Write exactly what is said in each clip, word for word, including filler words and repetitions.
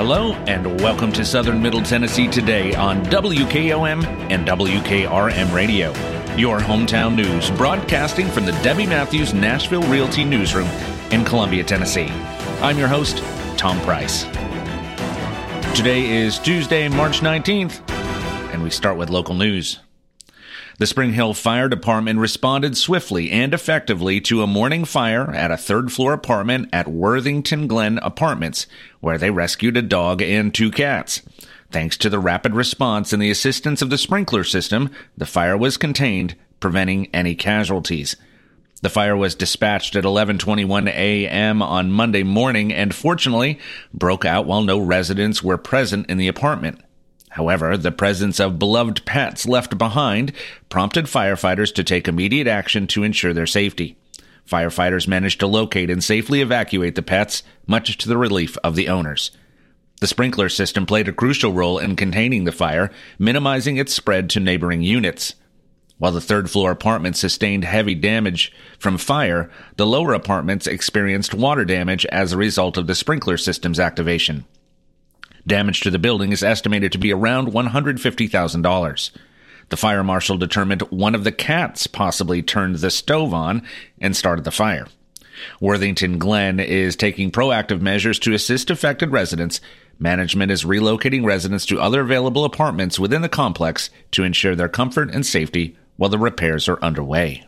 Hello, and welcome to Southern Middle Tennessee Today on W K O M and W K R M Radio, your hometown news, broadcasting from the Debbie Matthews Nashville Realty Newsroom in Columbia, Tennessee. I'm your host, Tom Price. Today is Tuesday, March nineteenth, and we start with local news. The Spring Hill Fire Department responded swiftly and effectively to a morning fire at a third-floor apartment at Worthington Glen Apartments, where they rescued a dog and two cats. Thanks to the rapid response and the assistance of the sprinkler system, the fire was contained, preventing any casualties. The fire was dispatched at eleven twenty-one a.m. on Monday morning and fortunately broke out while no residents were present in the apartment. However, the presence of beloved pets left behind prompted firefighters to take immediate action to ensure their safety. Firefighters managed to locate and safely evacuate the pets, much to the relief of the owners. The sprinkler system played a crucial role in containing the fire, minimizing its spread to neighboring units. While the third-floor apartment sustained heavy damage from fire, the lower apartments experienced water damage as a result of the sprinkler system's activation. Damage to the building is estimated to be around one hundred fifty thousand dollars. The fire marshal determined one of the cats possibly turned the stove on and started the fire. Worthington Glen is taking proactive measures to assist affected residents. Management is relocating residents to other available apartments within the complex to ensure their comfort and safety while the repairs are underway.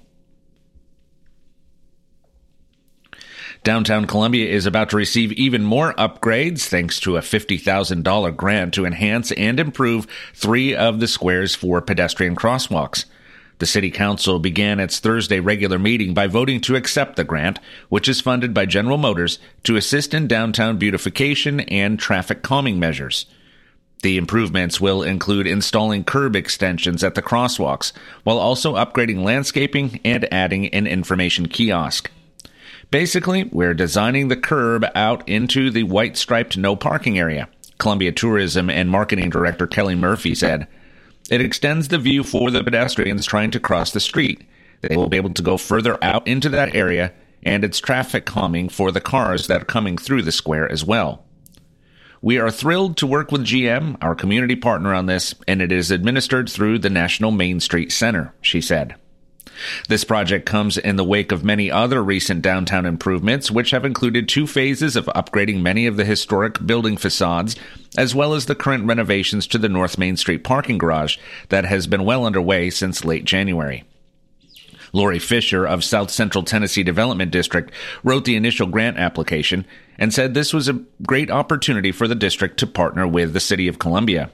Downtown Columbia is about to receive even more upgrades thanks to a fifty thousand dollars grant to enhance and improve three of the square's four pedestrian crosswalks. The City Council began its Thursday regular meeting by voting to accept the grant, which is funded by General Motors to assist in downtown beautification and traffic calming measures. The improvements will include installing curb extensions at the crosswalks, while also upgrading landscaping and adding an information kiosk. Basically, we're designing the curb out into the white-striped no parking area, Columbia Tourism and Marketing Director Kelly Murphy said. It extends the view for the pedestrians trying to cross the street. They will be able to go further out into that area, and it's traffic calming for the cars that are coming through the square as well. We are thrilled to work with G M, our community partner, on this, and it is administered through the National Main Street Center, she said. This project comes in the wake of many other recent downtown improvements, which have included two phases of upgrading many of the historic building facades, as well as the current renovations to the North Main Street parking garage that has been well underway since late January. Lori Fisher of South Central Tennessee Development District wrote the initial grant application and said this was a great opportunity for the district to partner with the City of Columbia.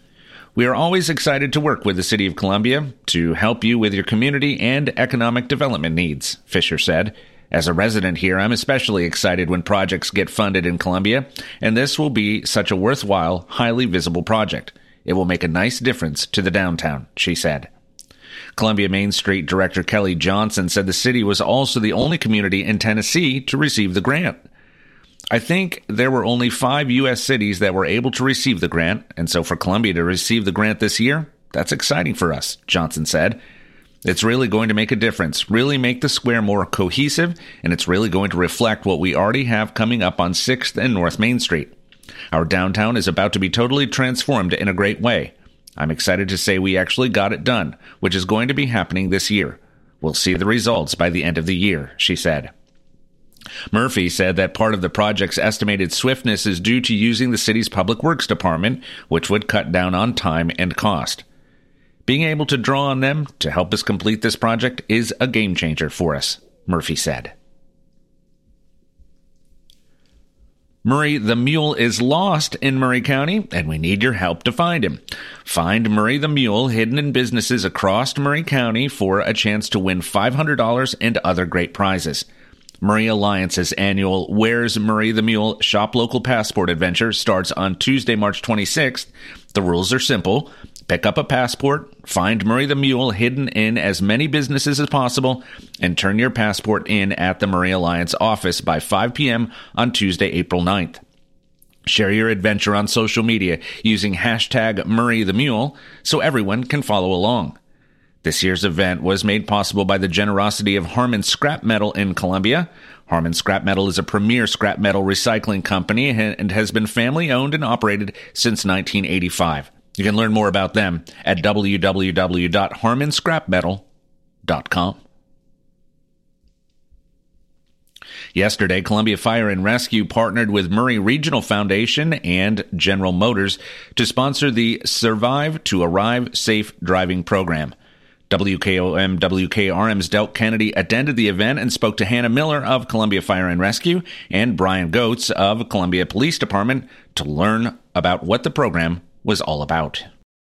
We are always excited to work with the City of Columbia to help you with your community and economic development needs, Fisher said. As a resident here, I'm especially excited when projects get funded in Columbia, and this will be such a worthwhile, highly visible project. It will make a nice difference to the downtown, she said. Columbia Main Street Director Kelly Johnson said the city was also the only community in Tennessee to receive the grant. I think there were only five U S cities that were able to receive the grant, and so for Columbia to receive the grant this year, that's exciting for us, Johnson said. It's really going to make a difference, really make the square more cohesive, and it's really going to reflect what we already have coming up on sixth and North Main Street. Our downtown is about to be totally transformed in a great way. I'm excited to say we actually got it done, which is going to be happening this year. We'll see the results by the end of the year, she said. Murphy said that part of the project's estimated swiftness is due to using the city's Public Works Department, which would cut down on time and cost. Being able to draw on them to help us complete this project is a game changer for us, Murphy said. Murray the Mule is lost in Murray County, and we need your help to find him. Find Murray the Mule hidden in businesses across Murray County for a chance to win five hundred dollars and other great prizes. Murray Alliance's annual Where's Murray the Mule Shop Local Passport adventure starts on Tuesday, March twenty-sixth. The rules are simple. Pick up a passport, find Murray the Mule hidden in as many businesses as possible, and turn your passport in at the Murray Alliance office by five p.m. on Tuesday, April ninth. Share your adventure on social media using hashtag Murray the Mule so everyone can follow along. This year's event was made possible by the generosity of Harmon Scrap Metal in Columbia. Harmon Scrap Metal is a premier scrap metal recycling company and has been family-owned and operated since nineteen eighty-five. You can learn more about them at w w w dot harmon scrap metal dot com. Yesterday, Columbia Fire and Rescue partnered with Murray Regional Foundation and General Motors to sponsor the Survive to Arrive Safe Driving Program. W K O M W K R M's Delk Kennedy attended the event and spoke to Hannah Miller of Columbia Fire and Rescue and Brian Goetz of Columbia Police Department to learn about what the program was all about.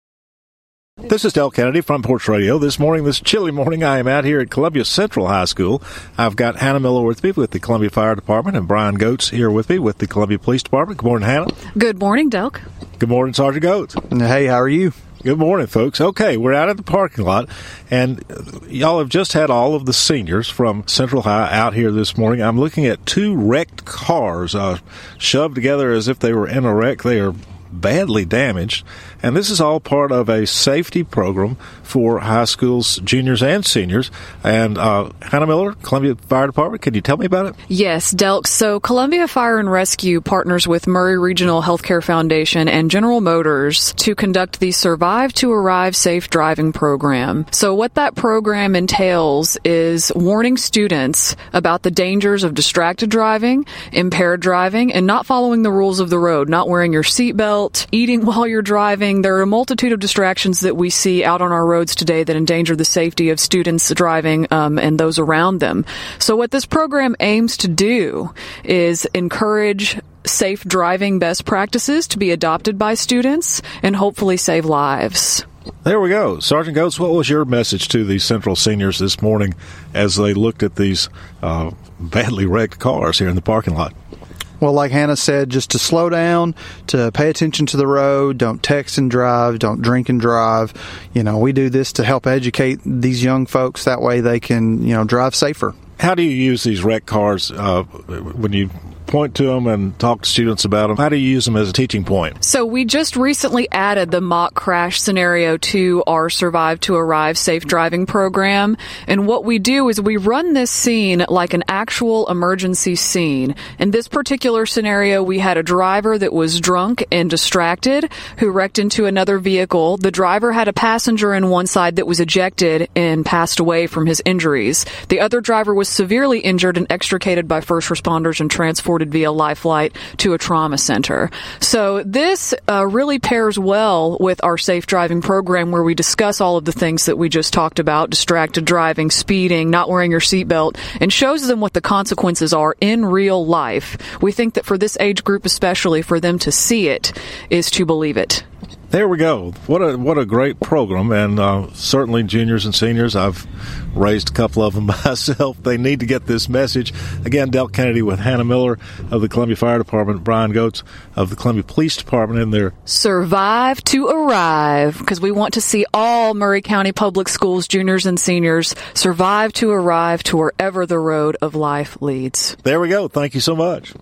This is Delk Kennedy, Front Porch Radio. This morning, this chilly morning, I am out here at Columbia Central High School. I've got Hannah Miller with me with the Columbia Fire Department and Brian Goetz here with me with the Columbia Police Department. Good morning, Hannah. Good morning, Delk. Good morning, Sergeant Goetz. Hey, how are you? Good morning, folks. Okay, we're out at the parking lot, and y'all have just had all of the seniors from Central High out here this morning. I'm looking at two wrecked cars uh, shoved together as if they were in a wreck. They are badly damaged, and this is all part of a safety program for high schools, juniors and seniors. And uh, Hannah Miller, Columbia Fire Department, can you tell me about it? Yes, Delk. So Columbia Fire and Rescue partners with Murray Regional Healthcare Foundation and General Motors to conduct the Survive to Arrive Safe Driving Program. So what that program entails is warning students about the dangers of distracted driving, impaired driving, and not following the rules of the road, not wearing your seatbelt, eating while you're driving. There are a multitude of distractions that we see out on our roads today that endanger the safety of students driving um, and those around them. So what this program aims to do is encourage safe driving best practices to be adopted by students and hopefully save lives. There we go. Sergeant Goetz, what was your message to the Central seniors this morning as they looked at these uh, badly wrecked cars here in the parking lot? Well, like Hannah said, just to slow down, to pay attention to the road, don't text and drive, don't drink and drive. You know, we do this to help educate these young folks. That way they can, you know, drive safer. How do you use these wrecked cars uh, when you point to them and talk to students about them? How do you use them as a teaching point? So we just recently added the mock crash scenario to our Survive to Arrive Safe Driving program. And what we do is we run this scene like an actual emergency scene. In this particular scenario, we had a driver that was drunk and distracted who wrecked into another vehicle. The driver had a passenger in one side that was ejected and passed away from his injuries. The other driver was severely injured and extricated by first responders and transported via life flight to a trauma center. So this uh, really pairs well with our safe driving program where we discuss all of the things that we just talked about, distracted driving, speeding, not wearing your seatbelt, and shows them what the consequences are in real life. We think that for this age group especially, for them to see it is to believe it. There we go. What a what a great program, and uh, certainly juniors and seniors. I've raised a couple of them myself. They need to get this message. Again, Delk Kennedy with Hannah Miller of the Columbia Fire Department, Brian Goetz of the Columbia Police Department in there. Survive to Arrive, because we want to see all Murray County Public Schools juniors and seniors survive to arrive to wherever the road of life leads. There we go. Thank you so much.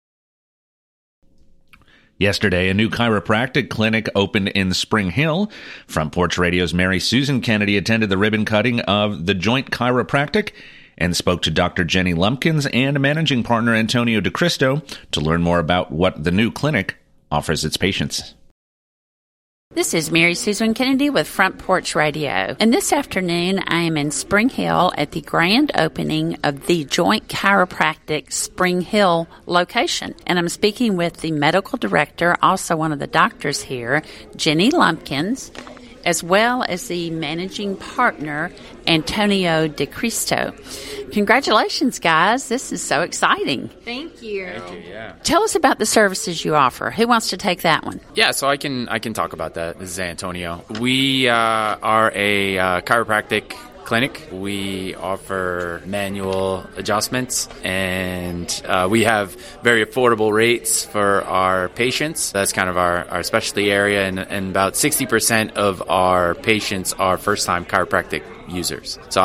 Yesterday, a new chiropractic clinic opened in Spring Hill. Front Porch Radio's Mary Susan Kennedy attended the ribbon cutting of The Joint Chiropractic and spoke to Doctor Jenny Lumpkins and managing partner Antonio DeCristo to learn more about what the new clinic offers its patients. This is Mary Susan Kennedy with Front Porch Radio. And this afternoon, I am in Spring Hill at the grand opening of the Joint Chiropractic Spring Hill location. And I'm speaking with the medical director, also one of the doctors here, Jenny Lumpkins, as well as the managing partner, Antonio DeCristo. Congratulations, guys. This is so exciting. Thank you. Thank you, yeah. Tell us about the services you offer. Who wants to take that one? Yeah, so I can I can talk about that. This is Antonio. We uh, are a uh, chiropractic clinic. We offer manual adjustments, and uh, we have very affordable rates for our patients. That's kind of our, our specialty area, and, and about sixty percent of our patients are first-time chiropractic users. So I'll let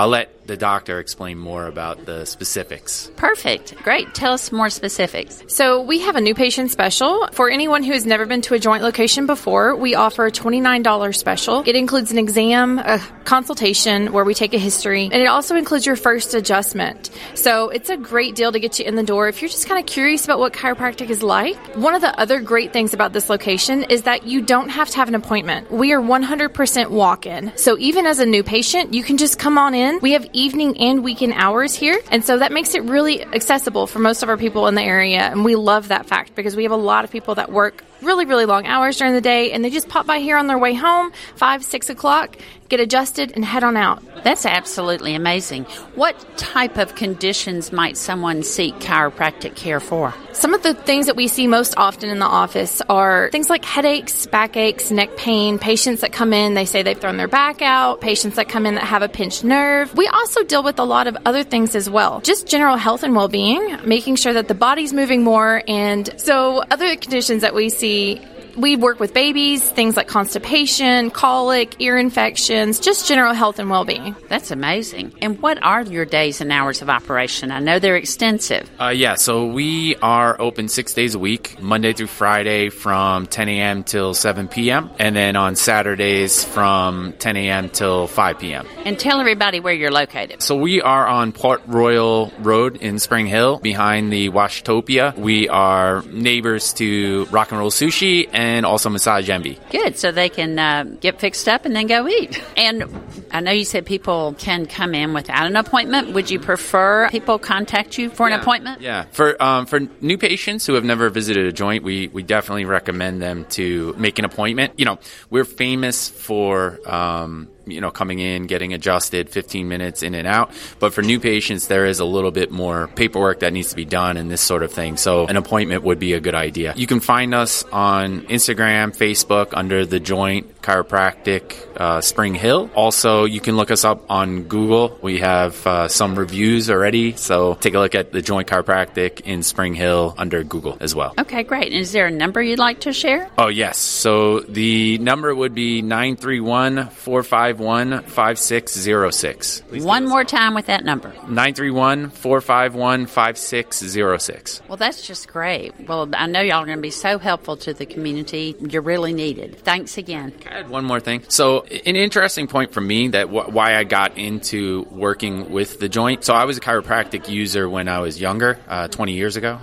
the doctor explain more about the specifics. Perfect. Great. Tell us more specifics. So we have a new patient special. For anyone who has never been to a joint location before, we offer a twenty-nine dollars special. It includes an exam, a consultation where we take a history, and it also includes your first adjustment. So it's a great deal to get you in the door if you're just kind of curious about what chiropractic is like. One of the other great things about this location is that you don't have to have an appointment. We are one hundred percent walk-in. So even as a new patient, you can just come on in. We have evening and weekend hours here, and so that makes it really accessible for most of our people in the area, and we love that fact because we have a lot of people that work really, really long hours during the day, and they just pop by here on their way home, five, six o'clock, get adjusted, and head on out. That's absolutely amazing. What type of conditions might someone seek chiropractic care for? Some of the things that we see most often in the office are things like headaches, backaches, neck pain, patients that come in, they say they've thrown their back out, patients that come in that have a pinched nerve. We also deal with a lot of other things as well, just general health and well-being, making sure that the body's moving more. And so other conditions that we see, we work with babies, things like constipation, colic, ear infections, just general health and well-being. That's amazing. And what are your days and hours of operation? I know they're extensive. Uh, yeah, so we are open six days a week, Monday through Friday from ten a.m. till seven p.m. and then on Saturdays from ten a.m. till five p.m. And tell everybody where you're located. So we are on Port Royal Road in Spring Hill behind the Washtopia. We are neighbors to Rock and Roll Sushi and and also Massage Envy. Good, so they can uh, get fixed up and then go eat. And I know you said people can come in without an appointment. Would you prefer people contact you for yeah. an appointment? Yeah. For um, for new patients who have never visited a joint, we, we definitely recommend them to make an appointment. You know, we're famous for... Um, you know, coming in, getting adjusted, fifteen minutes in and out. But for new patients, there is a little bit more paperwork that needs to be done and this sort of thing. So an appointment would be a good idea. You can find us on Instagram, Facebook under The Joint Chiropractic uh, Spring Hill. Also, you can look us up on Google. We have uh, some reviews already. So take a look at The Joint Chiropractic in Spring Hill under Google as well. Okay, great. And is there a number you'd like to share? Oh, yes. So the number would be nine three one, four five one, five six zero six. One more time with that number. nine three one, four five one, five six zero six. Well, that's just great. Well, I know y'all are going to be so helpful to the community. You're really needed. Thanks again. I had one more thing. So an interesting point for me that w- why I got into working with The Joint. So I was a chiropractic user when I was younger, uh, twenty years ago.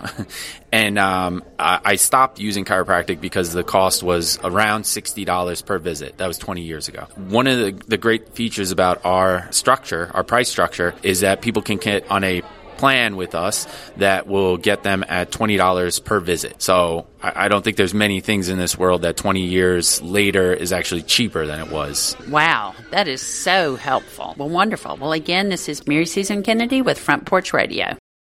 And um, I, I stopped using chiropractic because the cost was around sixty dollars per visit. That was twenty years ago. One of the, the great features about our structure, our price structure, is that people can get on a plan with us that will get them at twenty dollars per visit. So I, I don't think there's many things in this world that twenty years later is actually cheaper than it was. Wow, that is so helpful. Well, wonderful. Well, again, this is Mary Susan Kennedy with Front Porch Radio.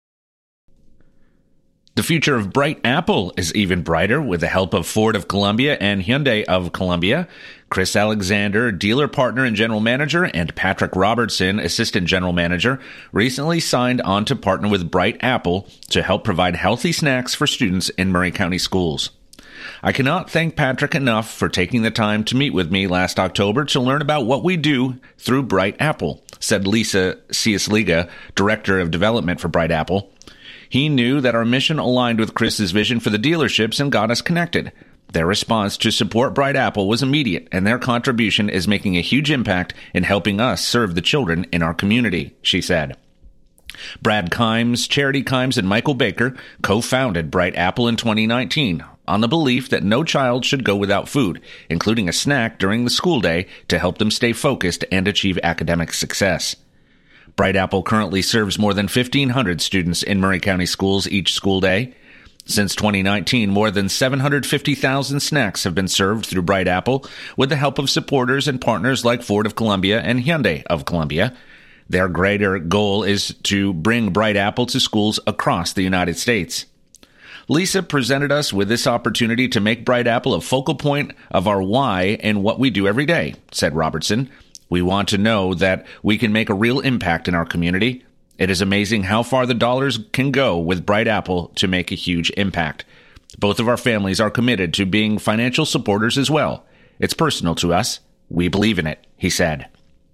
The future of Bright Apple is even brighter with the help of Ford of Columbia and Hyundai of Columbia. Chris Alexander, dealer partner and general manager, and Patrick Robertson, assistant general manager, recently signed on to partner with Bright Apple to help provide healthy snacks for students in Murray County schools. I cannot thank Patrick enough for taking the time to meet with me last October to learn about what we do through Bright Apple, said Lisa Ciasliga, director of development for Bright Apple. He knew that our mission aligned with Chris's vision for the dealerships and got us connected. Their response to support Bright Apple was immediate, and their contribution is making a huge impact in helping us serve the children in our community, she said. Brad Kimes, Charity Kimes, and Michael Baker co-founded Bright Apple in twenty nineteen on the belief that no child should go without food, including a snack during the school day to help them stay focused and achieve academic success. Bright Apple currently serves more than fifteen hundred students in Murray County schools each school day. Since twenty nineteen, more than seven hundred fifty thousand snacks have been served through Bright Apple with the help of supporters and partners like Ford of Columbia and Hyundai of Columbia. Their greater goal is to bring Bright Apple to schools across the United States. Lisa presented us with this opportunity to make Bright Apple a focal point of our why and what we do every day, said Robertson. We want to know that we can make a real impact in our community. It is amazing how far the dollars can go with Bright Apple to make a huge impact. Both of our families are committed to being financial supporters as well. It's personal to us. We believe in it, he said.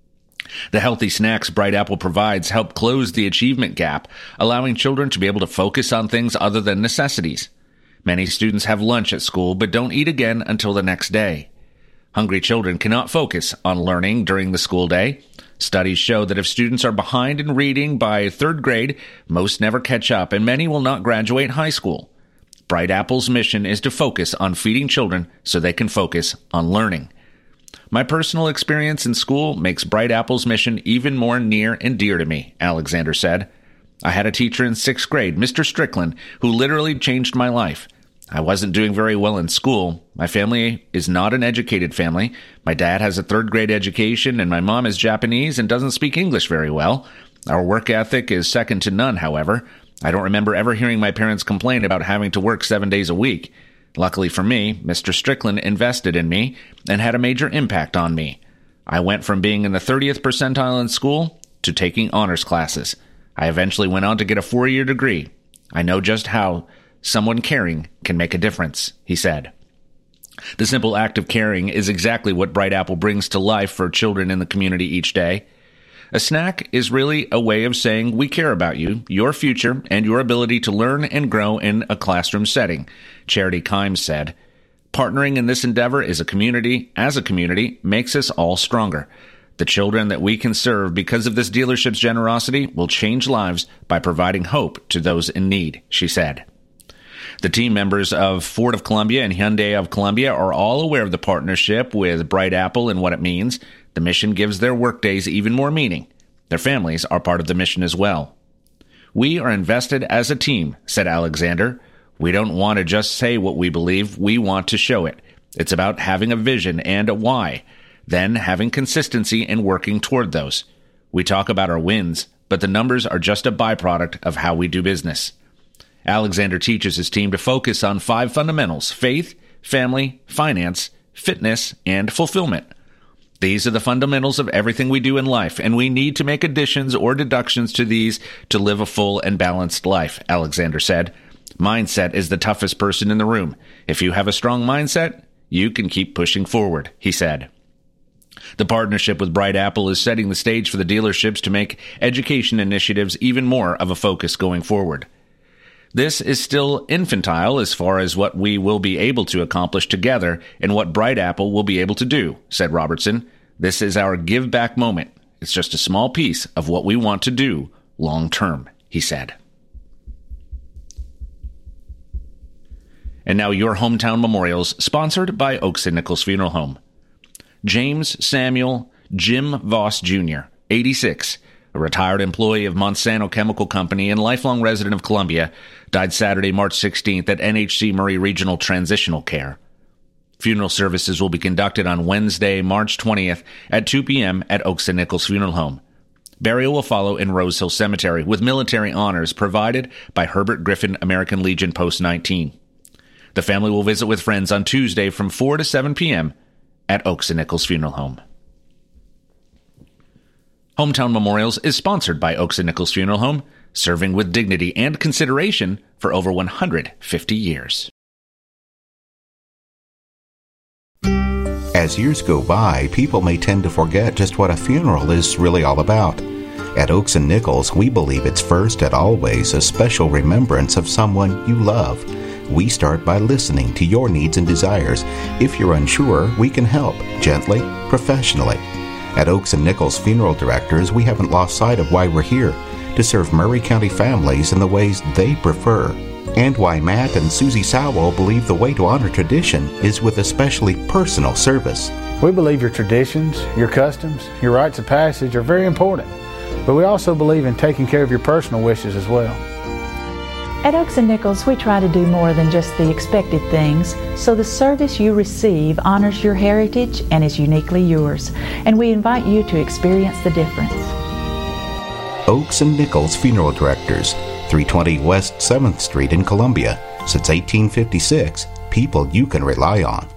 The healthy snacks Bright Apple provides help close the achievement gap, allowing children to be able to focus on things other than necessities. Many students have lunch at school but don't eat again until the next day. Hungry children cannot focus on learning during the school day. Studies show that if students are behind in reading by third grade, most never catch up and many will not graduate high school. Bright Apple's mission is to focus on feeding children so they can focus on learning. My personal experience in school makes Bright Apple's mission even more near and dear to me, Alexander said. I had a teacher in sixth grade, Mister Strickland, who literally changed my life. I wasn't doing very well in school. My family is not an educated family. My dad has a third grade education and my mom is Japanese and doesn't speak English very well. Our work ethic is second to none, however. I don't remember ever hearing my parents complain about having to work seven days a week. Luckily for me, Mister Strickland invested in me and had a major impact on me. I went from being in the thirtieth percentile in school to taking honors classes. I eventually went on to get a four-year degree. I know just how someone caring can make a difference, he said. The simple act of caring is exactly what Bright Apple brings to life for children in the community each day. A snack is really a way of saying we care about you, your future, and your ability to learn and grow in a classroom setting, Charity Kimes said. Partnering in this endeavor is a community, as a community, makes us all stronger. The children that we can serve because of this dealership's generosity will change lives by providing hope to those in need, she said. The team members of Ford of Columbia and Hyundai of Columbia are all aware of the partnership with Bright Apple and what it means. The mission gives their workdays even more meaning. Their families are part of the mission as well. We are invested as a team, said Alexander. We don't want to just say what we believe, we want to show it. It's about having a vision and a why, then having consistency and working toward those. We talk about our wins, but the numbers are just a byproduct of how we do business. Alexander teaches his team to focus on five fundamentals: faith, family, finance, fitness, and fulfillment. These are the fundamentals of everything we do in life, and we need to make additions or deductions to these to live a full and balanced life, Alexander said. Mindset is the toughest person in the room. If you have a strong mindset, you can keep pushing forward, he said. The partnership with Bright Apple is setting the stage for the dealerships to make education initiatives even more of a focus going forward. This is still infantile as far as what we will be able to accomplish together and what Bright Apple will be able to do, said Robertson. This is our give back moment. It's just a small piece of what we want to do long term, he said. And now your hometown memorials, sponsored by Oaks and Nichols Funeral Home. James Samuel Jim Voss Junior, eighty-six, a retired employee of Monsanto Chemical Company and lifelong resident of Columbia, died Saturday, March sixteenth at N H C Murray Regional Transitional Care. Funeral services will be conducted on Wednesday, March twentieth at two p.m. at Oaks and Nichols Funeral Home. Burial will follow in Rose Hill Cemetery with military honors provided by Herbert Griffin American Legion Post nineteen. The family will visit with friends on Tuesday from four to seven p.m. at Oaks and Nichols Funeral Home. Hometown Memorials is sponsored by Oaks and Nichols Funeral Home, serving with dignity and consideration for over one hundred fifty years. As years go by, people may tend to forget just what a funeral is really all about. At Oaks and Nichols, we believe it's first and always a special remembrance of someone you love. We start by listening to your needs and desires. If you're unsure, we can help, gently, professionally. At Oaks and Nichols Funeral Directors, we haven't lost sight of why we're here, to serve Murray County families in the ways they prefer, and why Matt and Susie Sowell believe the way to honor tradition is with especially personal service. We believe your traditions, your customs, your rites of passage are very important, but we also believe in taking care of your personal wishes as well. At Oaks and Nichols, we try to do more than just the expected things, so the service you receive honors your heritage and is uniquely yours, and we invite you to experience the difference. Oaks and Nichols Funeral Directors, three twenty West seventh Street in Columbia. Since eighteen fifty-six, people you can rely on.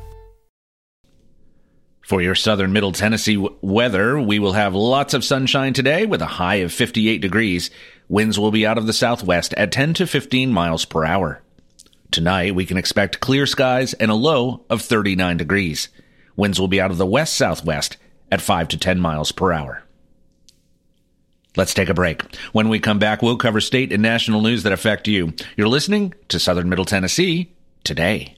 For your southern Middle Tennessee w- weather, we will have lots of sunshine today with a high of fifty-eight degrees. Winds will be out of the southwest at ten to fifteen miles per hour. Tonight, we can expect clear skies and a low of thirty-nine degrees. Winds will be out of the west-southwest at five to ten miles per hour. Let's take a break. When we come back, we'll cover state and national news that affect you. You're listening to Southern Middle Tennessee Today.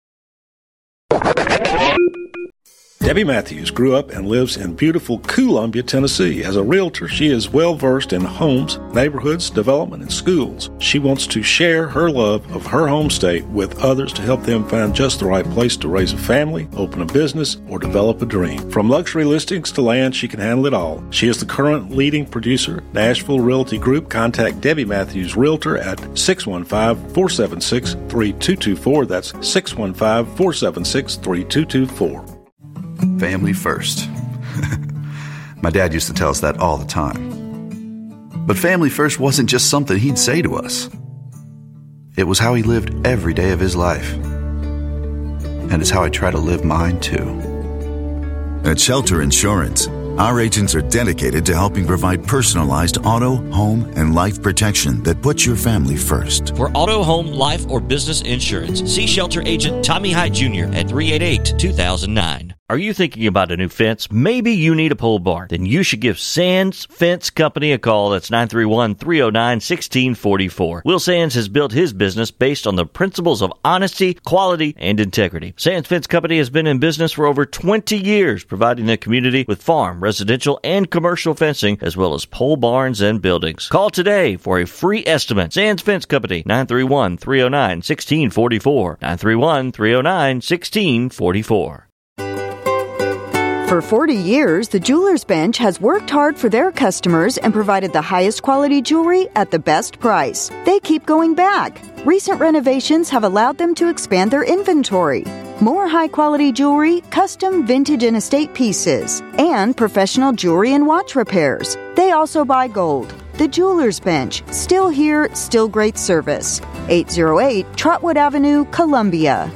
Debbie Matthews grew up and lives in beautiful Columbia, Tennessee. As a realtor, she is well-versed in homes, neighborhoods, development, and schools. She wants to share her love of her home state with others to help them find just the right place to raise a family, open a business, or develop a dream. From luxury listings to land, she can handle it all. She is the current leading producer, Nashville Realty Group. Contact Debbie Matthews Realtor at six one five, four seven six, three two two four. That's six one five, four seven six, three two two four. Family first. My dad used to tell us that all the time. But family first wasn't just something he'd say to us. It was how he lived every day of his life. And it's how I try to live mine, too. At Shelter Insurance, our agents are dedicated to helping provide personalized auto, home, and life protection that puts your family first. For auto, home, life, or business insurance, see Shelter Agent Tommy Hyde Junior at three eight eight, two thousand nine. Are you thinking about a new fence? Maybe you need a pole barn. Then you should give Sands Fence Company a call. That's nine three one, three oh nine, one six four four. Will Sands has built his business based on the principles of honesty, quality, and integrity. Sands Fence Company has been in business for over twenty years, providing the community with farm, residential, and commercial fencing, as well as pole barns and buildings. Call today for a free estimate. Sands Fence Company, nine three one, three oh nine, one six four four. nine three one, three oh nine, one six four four. For forty years, the Jewelers Bench has worked hard for their customers and provided the highest quality jewelry at the best price. They keep going back. Recent renovations have allowed them to expand their inventory. More high-quality jewelry, custom vintage and estate pieces, and professional jewelry and watch repairs. They also buy gold. The Jewelers Bench, still here, still great service. eight oh eight Trotwood Avenue, Columbia.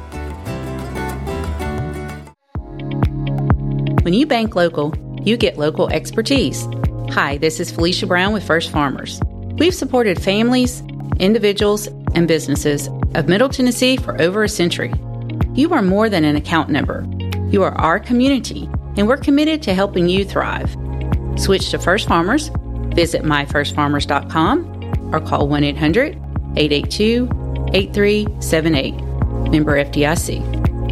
When you bank local, you get local expertise. Hi, this is Felicia Brown with First Farmers. We've supported families, individuals, and businesses of Middle Tennessee for over a century. You are more than an account number. You are our community, and we're committed to helping you thrive. Switch to First Farmers, visit my first farmers dot com, or call one eight hundred, eight eight two, eight three seven eight. Member F D I C.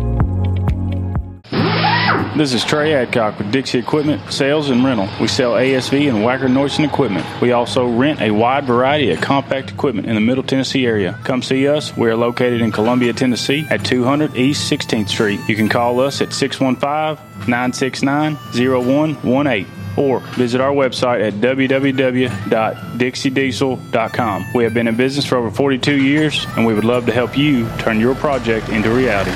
This is Trey Adcock with Dixie Equipment Sales and Rental. We sell A S V and Wacker Neuson equipment. We also rent a wide variety of compact equipment in the Middle Tennessee area. Come see us. We are located in Columbia, Tennessee at two hundred East sixteenth Street. You can call us at six one five, nine six nine, oh one one eight or visit our website at w w w dot dixie diesel dot com. We have been in business for over forty-two years, and we would love to help you turn your project into reality.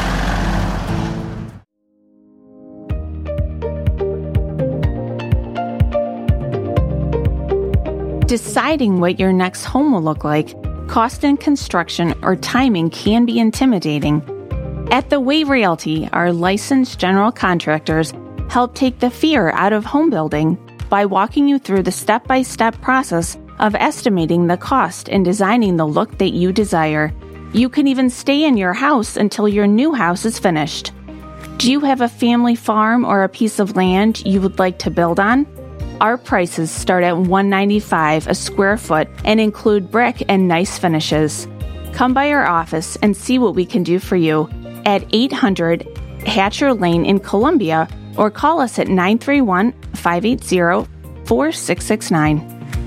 Deciding what your next home will look like, cost in construction, or timing can be intimidating. At The Way Realty, our licensed general contractors help take the fear out of home building by walking you through the step-by-step process of estimating the cost and designing the look that you desire. You can even stay in your house until your new house is finished. Do you have a family farm or a piece of land you would like to build on? Our prices start at one hundred ninety-five dollars a square foot and include brick and nice finishes. Come by our office and see what we can do for you at eight hundred Hatcher Lane in Columbia, or call us at nine three one, five eight zero, four six six nine.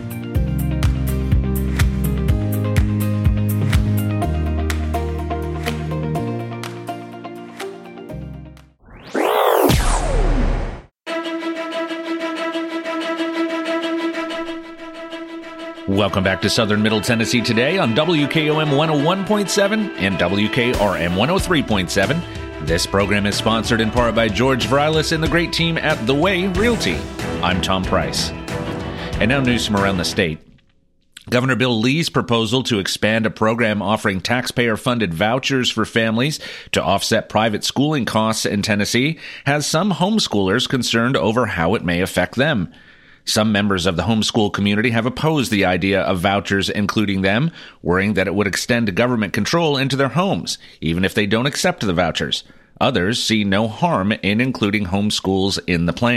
Welcome back to Southern Middle Tennessee Today on W K O M one oh one point seven and W K R M one oh three point seven. This program is sponsored in part by George Vrilis and the great team at The Way Realty. I'm Tom Price. And now news from around the state. Governor Bill Lee's proposal to expand a program offering taxpayer-funded vouchers for families to offset private schooling costs in Tennessee has some homeschoolers concerned over how it may affect them. Some members of the homeschool community have opposed the idea of vouchers including them, worrying that it would extend government control into their homes, even if they don't accept the vouchers. Others see no harm in including homeschools in the plan.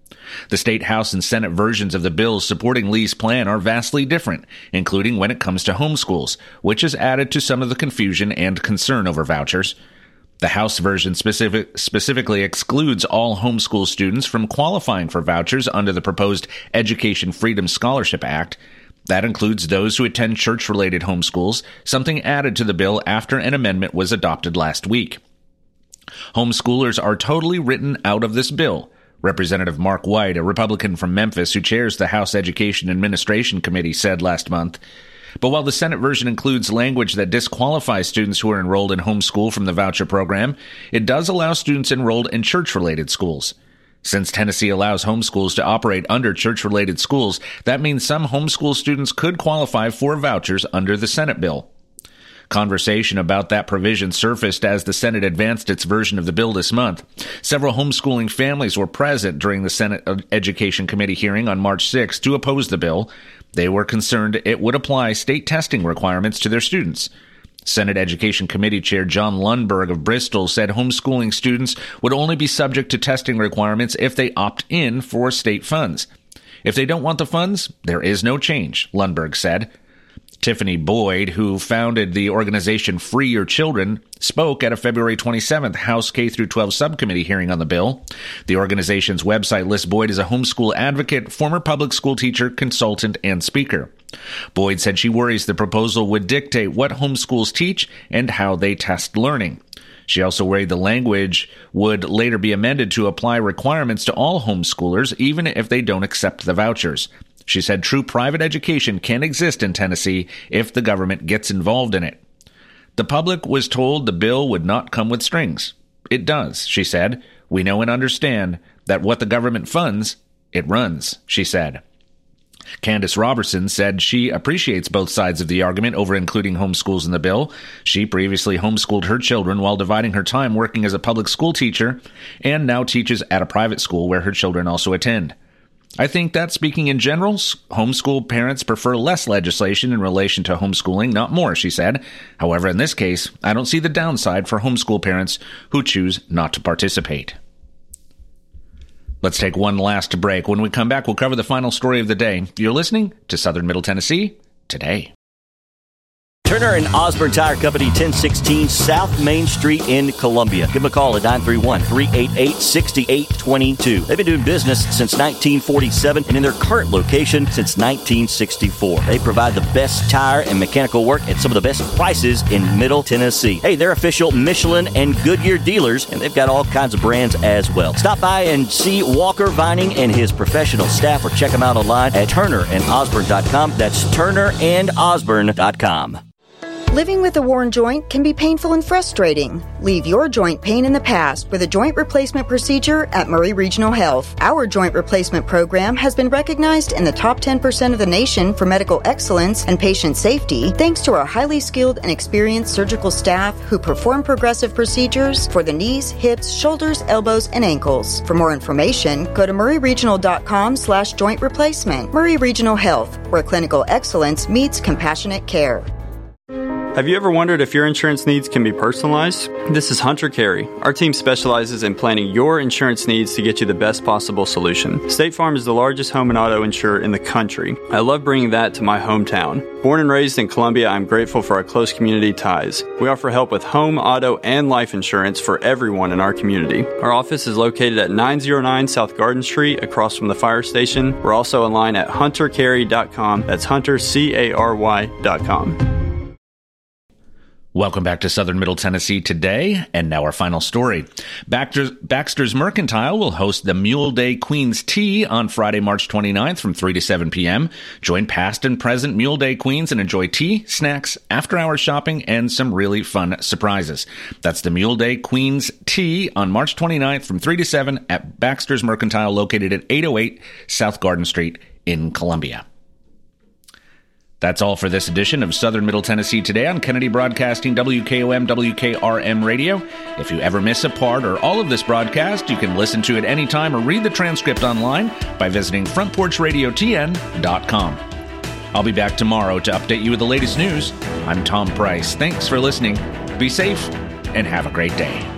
The state House and Senate versions of the bills supporting Lee's plan are vastly different, including when it comes to homeschools, which has added to some of the confusion and concern over vouchers. The House version specific, specifically excludes all homeschool students from qualifying for vouchers under the proposed Education Freedom Scholarship Act. That includes those who attend church-related homeschools, something added to the bill after an amendment was adopted last week. Homeschoolers are totally written out of this bill. Representative Mark White, a Republican from Memphis who chairs the House Education Administration Committee, said last month. But while the Senate version includes language that disqualifies students who are enrolled in homeschool from the voucher program, it does allow students enrolled in church-related schools. Since Tennessee allows homeschools to operate under church-related schools, that means some homeschool students could qualify for vouchers under the Senate bill. Conversation about that provision surfaced as the Senate advanced its version of the bill this month. Several homeschooling families were present during the Senate Education Committee hearing on March sixth to oppose the bill. They were concerned it would apply state testing requirements to their students. Senate Education Committee Chair John Lundberg of Bristol said homeschooling students would only be subject to testing requirements if they opt in for state funds. If they don't want the funds, there is no change, Lundberg said. Tiffany Boyd, who founded the organization Free Your Children, spoke at a February twenty-seventh House K through twelve subcommittee hearing on the bill. The organization's website lists Boyd as a homeschool advocate, former public school teacher, consultant, and speaker. Boyd said she worries the proposal would dictate what homeschools teach and how they test learning. She also worried the language would later be amended to apply requirements to all homeschoolers, even if they don't accept the vouchers. She said true private education can exist in Tennessee if the government gets involved in it. The public was told the bill would not come with strings. It does, she said. We know and understand that what the government funds, it runs, she said. Candace Robertson said she appreciates both sides of the argument over including homeschools in the bill. She previously homeschooled her children while dividing her time working as a public school teacher and now teaches at a private school where her children also attend. I think that speaking in general, homeschool parents prefer less legislation in relation to homeschooling, not more, she said. However, in this case, I don't see the downside for homeschool parents who choose not to participate. Let's take one last break. When we come back, we'll cover the final story of the day. You're listening to Southern Middle Tennessee Today. Turner and Osborne Tire Company, ten sixteen South Main Street in Columbia. Give them a call at nine three one, three eight eight, six eight two two. They've been doing business since nineteen forty-seven and in their current location since nineteen sixty-four. They provide the best tire and mechanical work at some of the best prices in Middle Tennessee. Hey, they're official Michelin and Goodyear dealers, and they've got all kinds of brands as well. Stop by and see Walker Vining and his professional staff, or check them out online at turner and osborne dot com. That's turner and osborne dot com. Living with a worn joint can be painful and frustrating. Leave your joint pain in the past with a joint replacement procedure at Murray Regional Health. Our joint replacement program has been recognized in the top ten percent of the nation for medical excellence and patient safety, thanks to our highly skilled and experienced surgical staff who perform progressive procedures for the knees, hips, shoulders, elbows, and ankles. For more information, go to murray regional dot com slash joint replacement. Murray Regional Health, where clinical excellence meets compassionate care. Have you ever wondered if your insurance needs can be personalized? This is Hunter Carey. Our team specializes in planning your insurance needs to get you the best possible solution. State Farm is the largest home and auto insurer in the country. I love bringing that to my hometown. Born and raised in Columbia, I'm grateful for our close community ties. We offer help with home, auto, and life insurance for everyone in our community. Our office is located at nine oh nine South Garden Street, across from the fire station. We're also online at hunter carey dot com. That's hunter, C A R Y dot com. Welcome back to Southern Middle Tennessee Today, and now our final story. Baxter's, Baxter's Mercantile will host the Mule Day Queens Tea on Friday, March twenty-ninth from three to seven p.m. Join past and present Mule Day Queens and enjoy tea, snacks, after-hours shopping, and some really fun surprises. That's the Mule Day Queens Tea on March twenty-ninth from three to seven at Baxter's Mercantile, located at eight oh eight South Garden Street in Columbia. That's all for this edition of Southern Middle Tennessee Today on Kennedy Broadcasting, W K O M, W K R M Radio. If you ever miss a part or all of this broadcast, you can listen to it anytime or read the transcript online by visiting front porch radio t n dot com. I'll be back tomorrow to update you with the latest news. I'm Tom Price. Thanks for listening. Be safe and have a great day.